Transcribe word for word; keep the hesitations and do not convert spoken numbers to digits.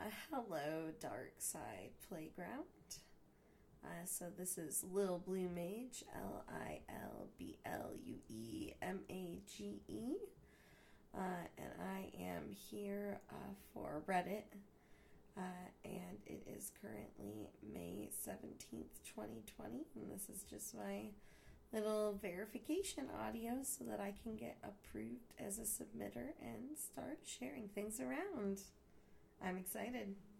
Uh, hello, Dark Side Playground. Uh, so this is Lil Blue Mage, L I L B L U E M A G E, uh, and I am here uh, for Reddit, uh, and it is currently May seventeenth, twenty twenty, and this is just my little verification audio so that I can get approved as a submitter and start sharing things around. I'm excited.